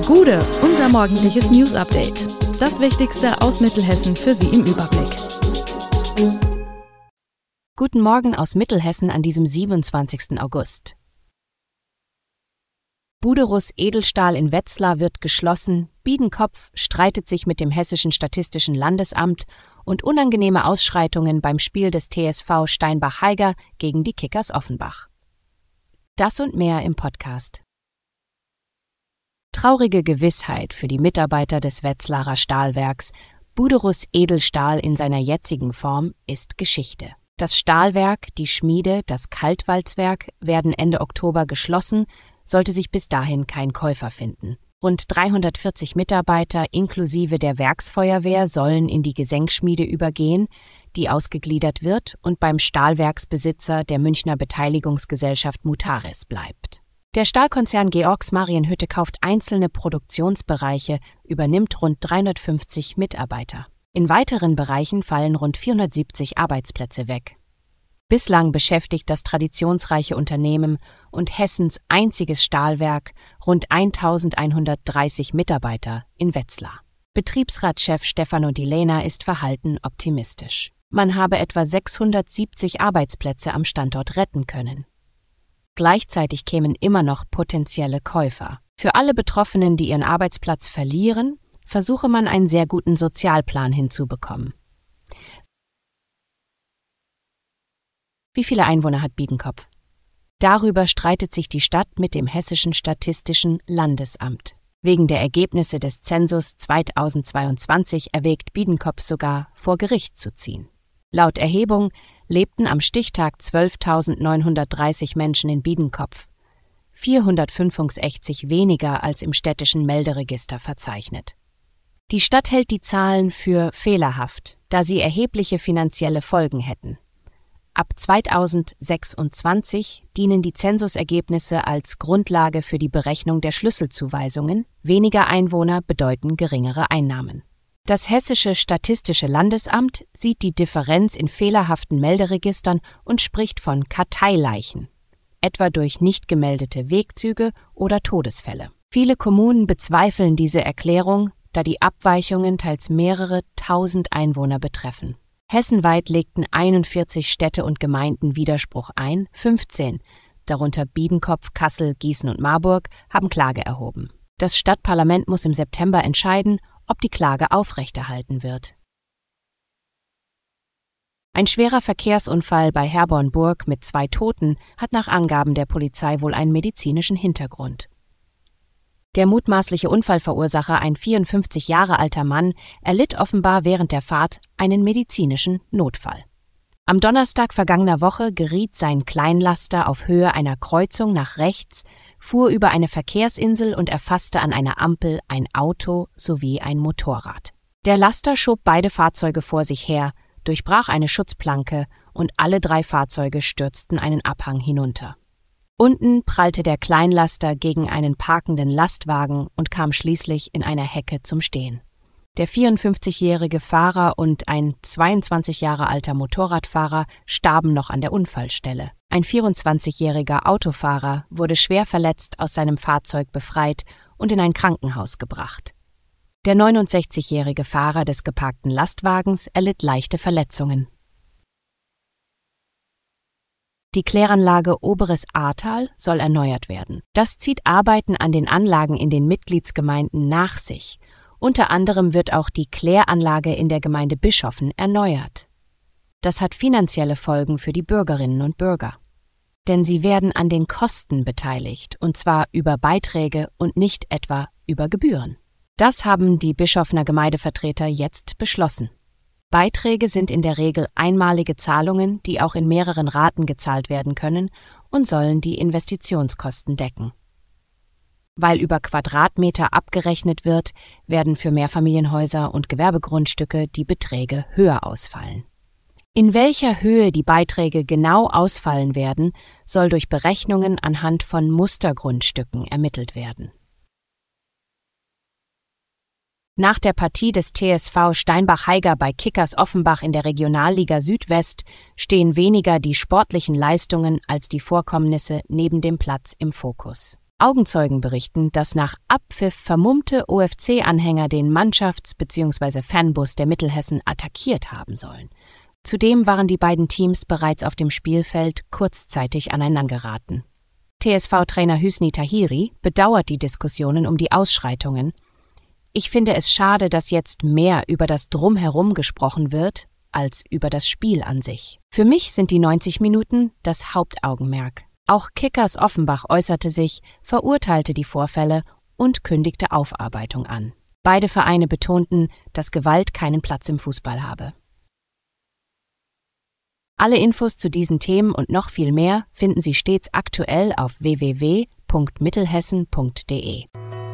Gude, unser morgendliches News-Update. Das Wichtigste aus Mittelhessen für Sie im Überblick. Guten Morgen aus Mittelhessen an diesem 27. August. Buderus Edelstahl in Wetzlar wird geschlossen, Biedenkopf streitet sich mit dem Hessischen Statistischen Landesamt und unangenehme Ausschreitungen beim Spiel des TSV Steinbach-Haiger gegen die Kickers Offenbach. Das und mehr im Podcast. Traurige Gewissheit für die Mitarbeiter des Wetzlarer Stahlwerks. Buderus Edelstahl in seiner jetzigen Form ist Geschichte. Das Stahlwerk, die Schmiede, das Kaltwalzwerk werden Ende Oktober geschlossen, sollte sich bis dahin kein Käufer finden. Rund 340 Mitarbeiter inklusive der Werksfeuerwehr sollen in die Gesenkschmiede übergehen, die ausgegliedert wird und beim Stahlwerksbesitzer der Münchner Beteiligungsgesellschaft Mutares bleibt. Der Stahlkonzern Georgs Marienhütte kauft einzelne Produktionsbereiche, übernimmt rund 350 Mitarbeiter. In weiteren Bereichen fallen rund 470 Arbeitsplätze weg. Bislang beschäftigt das traditionsreiche Unternehmen und Hessens einziges Stahlwerk rund 1130 Mitarbeiter in Wetzlar. Betriebsratschef Stefano Di Lena ist verhalten optimistisch. Man habe etwa 670 Arbeitsplätze am Standort retten können. Gleichzeitig kämen immer noch potenzielle Käufer. Für alle Betroffenen, die ihren Arbeitsplatz verlieren, versuche man einen sehr guten Sozialplan hinzubekommen. Wie viele Einwohner hat Biedenkopf? Darüber streitet sich die Stadt mit dem Hessischen Statistischen Landesamt. Wegen der Ergebnisse des Zensus 2022 erwägt Biedenkopf sogar, vor Gericht zu ziehen. Laut Erhebung lebten am Stichtag 12.930 Menschen in Biedenkopf, 465 weniger als im städtischen Melderegister verzeichnet. Die Stadt hält die Zahlen für fehlerhaft, da sie erhebliche finanzielle Folgen hätten. Ab 2026 dienen die Zensusergebnisse als Grundlage für die Berechnung der Schlüsselzuweisungen, weniger Einwohner bedeuten geringere Einnahmen. Das Hessische Statistische Landesamt sieht die Differenz in fehlerhaften Melderegistern und spricht von Karteileichen, etwa durch nicht gemeldete Wegzüge oder Todesfälle. Viele Kommunen bezweifeln diese Erklärung, da die Abweichungen teils mehrere tausend Einwohner betreffen. Hessenweit legten 41 Städte und Gemeinden Widerspruch ein, 15, darunter Biedenkopf, Kassel, Gießen und Marburg, haben Klage erhoben. Das Stadtparlament muss im September entscheiden, ob die Klage aufrechterhalten wird. Ein schwerer Verkehrsunfall bei Herbornburg mit 2 Toten hat nach Angaben der Polizei wohl einen medizinischen Hintergrund. Der mutmaßliche Unfallverursacher, ein 54 Jahre alter Mann, erlitt offenbar während der Fahrt einen medizinischen Notfall. Am Donnerstag vergangener Woche geriet sein Kleinlaster auf Höhe einer Kreuzung nach rechts, fuhr über eine Verkehrsinsel und erfasste an einer Ampel ein Auto sowie ein Motorrad. Der Laster schob beide Fahrzeuge vor sich her, durchbrach eine Schutzplanke und alle 3 Fahrzeuge stürzten einen Abhang hinunter. Unten prallte der Kleinlaster gegen einen parkenden Lastwagen und kam schließlich in einer Hecke zum Stehen. Der 54-jährige Fahrer und ein 22 Jahre alter Motorradfahrer starben noch an der Unfallstelle. Ein 24-jähriger Autofahrer wurde schwer verletzt aus seinem Fahrzeug befreit und in ein Krankenhaus gebracht. Der 69-jährige Fahrer des geparkten Lastwagens erlitt leichte Verletzungen. Die Kläranlage Oberes Ahrtal soll erneuert werden. Das zieht Arbeiten an den Anlagen in den Mitgliedsgemeinden nach sich. Unter anderem wird auch die Kläranlage in der Gemeinde Bischoffen erneuert. Das hat finanzielle Folgen für die Bürgerinnen und Bürger. Denn sie werden an den Kosten beteiligt, und zwar über Beiträge und nicht etwa über Gebühren. Das haben die Bischofener Gemeindevertreter jetzt beschlossen. Beiträge sind in der Regel einmalige Zahlungen, die auch in mehreren Raten gezahlt werden können und sollen die Investitionskosten decken. Weil über Quadratmeter abgerechnet wird, werden für Mehrfamilienhäuser und Gewerbegrundstücke die Beträge höher ausfallen. In welcher Höhe die Beiträge genau ausfallen werden, soll durch Berechnungen anhand von Mustergrundstücken ermittelt werden. Nach der Partie des TSV Steinbach-Haiger bei Kickers Offenbach in der Regionalliga Südwest stehen weniger die sportlichen Leistungen als die Vorkommnisse neben dem Platz im Fokus. Augenzeugen berichten, dass nach Abpfiff vermummte OFC-Anhänger den Mannschafts- bzw. Fanbus der Mittelhessen attackiert haben sollen. Zudem waren die beiden Teams bereits auf dem Spielfeld kurzzeitig aneinander-geraten. TSV-Trainer Hüsni Tahiri bedauert die Diskussionen um die Ausschreitungen. Ich finde es schade, dass jetzt mehr über das Drumherum gesprochen wird, als über das Spiel an sich. Für mich sind die 90 Minuten das Hauptaugenmerk. Auch Kickers Offenbach äußerte sich, verurteilte die Vorfälle und kündigte Aufarbeitung an. Beide Vereine betonten, dass Gewalt keinen Platz im Fußball habe. Alle Infos zu diesen Themen und noch viel mehr finden Sie stets aktuell auf www.mittelhessen.de.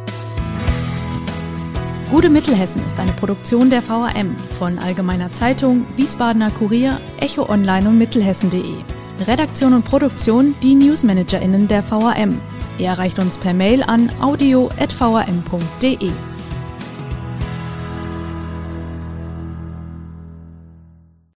Gute Mittelhessen ist eine Produktion der VRM von Allgemeiner Zeitung, Wiesbadener Kurier, Echo Online und Mittelhessen.de. Redaktion und Produktion die NewsmanagerInnen der VRM. Ihr erreicht uns per Mail an audio@vrm.de.